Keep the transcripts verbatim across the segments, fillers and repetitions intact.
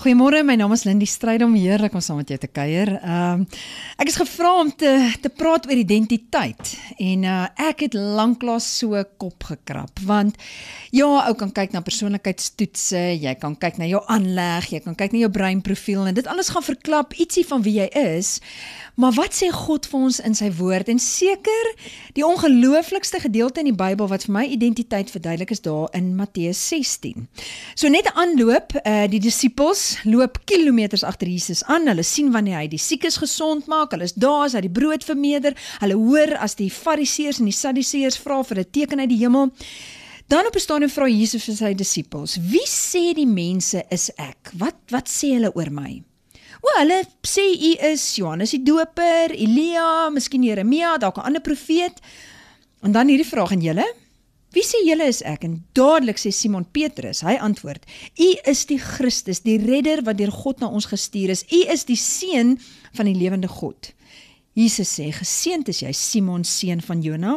Goeiemôre, my naam is Lindy Strydom, heerlik om saam met jou te kuier. Um, ek is gevra om te, te praat oor identiteit en uh, ek het lanklaas so kop gekrap, want ja, ou kan kyk na persoonlikheidstoetse, jy kan kyk na jou aanleg, jy kan kyk na jou breinprofiel en dit alles gaan verklap ietsie van wie jy is, maar wat sê God vir ons in sy woord? En seker die ongelooflikste gedeelte in die Bybel wat vir my identiteit verduidelik is daar in Matteus sestien. So net 'n aanloop, uh, die disippels loop kilometers agter Jesus aan, hulle sien wanneer hy die siekes gesond maak, hulle is daar as hy die brood vermeerder, hulle hoor as die fariseërs en die sadduseërs vra vir 'n teken uit die hemel. Dan op 'n stadium vra Jesus vir sy disippels, wie sê die mense is ek? Wat, wat sê hulle oor my? O, hulle sê u is Johannes die Doper, Elia, miskien Jeremia, dalk 'n ander profeet. En dan hierdie vraag aan julle, wie sê julle is ek? En dadelik sê Simon Petrus, hy antwoord, u is die Christus, die redder wat deur God na ons gestuur is. U is die seun van die lewende God. Jesus sê, geseënd is jy, Simon, seun van Jona.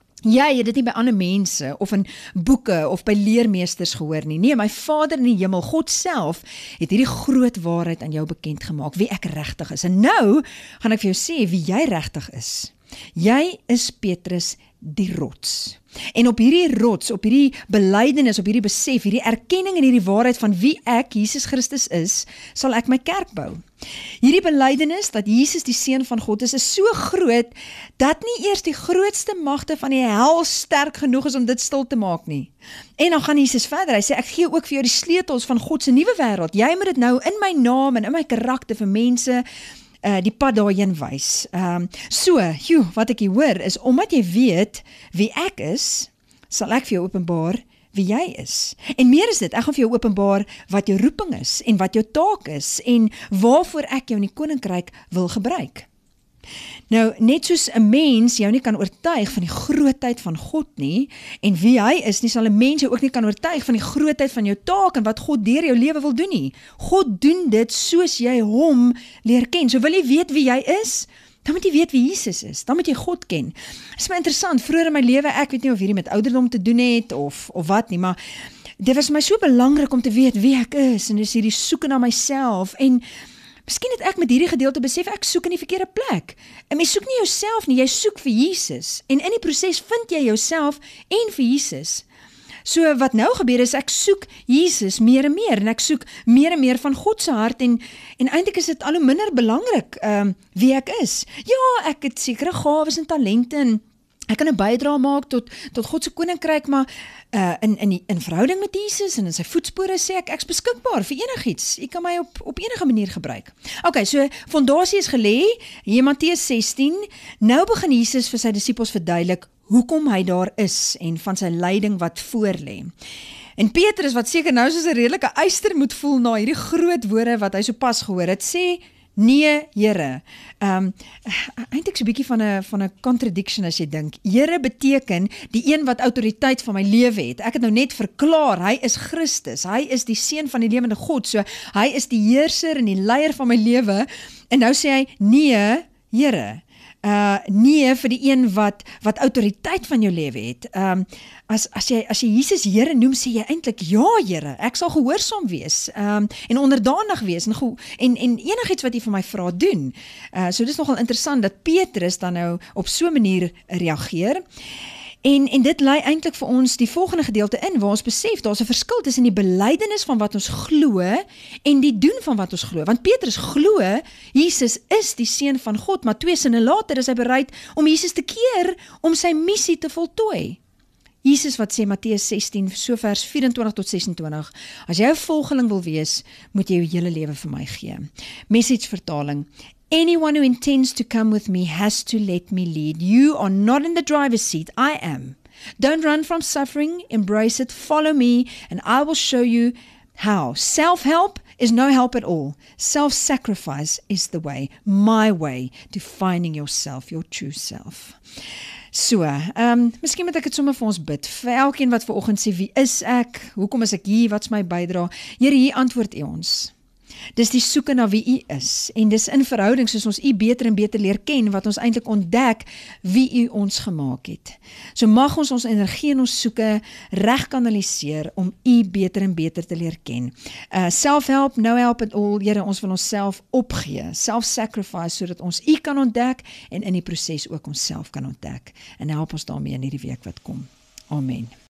Jy het dit nie by ander mense, of in boeke, of by leermeesters gehoor nie. Nee, my Vader in die hemel, God self, het hierdie groot waarheid aan jou bekend gemaak, wie ek regtig is. En nou, gaan ek vir jou sê, wie jy regtig is. Jy is Petrus die rots. En op hierdie rots, op hierdie belydenis, op hierdie besef, hierdie erkenning en hierdie waarheid van wie ek, Jesus Christus is, sal ek my kerk bou. Hierdie belydenis dat Jesus die seun van God is, is so groot, dat nie eers die grootste magte van die hel sterk genoeg is om dit stil te maak nie. En dan gaan Jesus verder, hy sê, ek gee ook vir jou die sleutels van God se nuwe wêreld. Jy moet dit nou in my naam en in my karakter vir mense Uh, die pad daarheen wys. Um, so, joh, wat ek hier hoor is, omdat jy weet wie ek is, sal ek vir jou openbaar wie jy is. En meer is dit, ek gaan vir jou openbaar wat jou roeping is, en wat jou taak is, en waarvoor ek jou in die koninkryk wil gebruik. Nou, net soos 'n mens jou nie kan oortuig van die grootheid van God nie, en wie hy is nie, sal 'n mens jou ook nie kan oortuig van die grootheid van jou taak en wat God deur jou lewe wil doen nie. God doen dit soos jy hom leer ken. So wil jy weet wie jy is, dan moet jy weet wie Jesus is, dan moet jy God ken. Dit is my interessant, vroeër in my lewe, ek weet nie of hierdie met ouderdom te doen het, of, of wat nie, maar dit was my so belangrik om te weet wie ek is, en dis hierdie soeke na myself, en miskien het ek met hierdie gedeelte besef, ek soek in die verkeerde plek. En jy soek nie jouself nie, jy soek vir Jesus. En in die proses vind jy jouself en vir Jesus. So wat nou gebeur is, ek soek Jesus meer en meer, en ek soek meer en meer van God se hart, en, en eintlik is dit al hoe minder belangrik um, wie ek is. Ja, ek het sekere gawes en talente, en ek kan 'n bydrae maak tot, tot God se koninkryk, maar uh, in, in, in verhouding met Jesus en in sy voetspore sê ek, ek is beskikbaar vir enigiets. Jy kan my op, op enige manier gebruik. Ok, so fondasie is gelê, hier Matteus sestien, nou begin Jesus vir sy disippels verduidelik hoekom hy daar is en van sy lyding wat voor lê. En Petrus, wat seker nou soos 'n redelike eyster moet voel na hierdie groot woorde wat hy so pas gehoor het, sê, nee, Here. Um, eintlik so 'n bietjie van 'n van 'n contradiction as jy dink. Here beteken die een wat autoriteit van my lewe het. Ek het nou net verklaar, hy is Christus. Hy is die seun van die lewende God. So hy is die heerser en die leier van my lewe. En nou sê hy, nee, Here. Uh, nee vir die een wat, wat autoriteit van jou lewe het. Um, as, as, jy, as jy Jesus Here noem, sê jy eintlik, ja Here, ek sal gehoorsaam wees, um, en onderdanig wees, en, en, en enigiets wat jy vir my vra doen. Uh, so dit is nogal interessant, dat Petrus dan nou op so 'n manier reageer. En, en dit lei eintlik vir ons die volgende gedeelte in, waar ons besef, daar is 'n verskil tussen die belydenis van wat ons glo, en die doen van wat ons glo. Want Petrus glo, Jesus is die seun van God, maar twee sinne later is hy bereid om Jesus te keer, om sy missie te voltooi. Jesus wat sê, Matteus sestien, so vers vyf-en-twintig tot ses-en-twintig, as jy 'n volgeling wil wees, moet jy jou hele lewe vir my gee. Message vertaling, anyone who intends to come with me has to let me lead. You are not in the driver's seat, I am. Don't run from suffering, embrace it, follow me, and I will show you how. Self-help is no help at all. Self-sacrifice is the way, my way, to finding yourself, your true self. So, um, miskien moet ek het sommer vir ons bid, vir elkeen wat vanoggend sê, wie is ek, hoekom is ek hier, wat is my bydrae? Here, hier antwoord U ons. Dis die soeke na wie U is, en dis in verhouding soos ons U beter en beter leer ken, wat ons eintlik ontdek wie U ons gemaak het. So mag ons ons energie en ons soeke reg kanaliseer om U beter en beter te leer ken. Uh, self-help, no help at all, Here, ons wil onsself opgee, self-sacrifice, sodat ons U kan ontdek, en in die proses ook onsself kan ontdek. En help ons daarmee in hierdie week wat kom. Amen.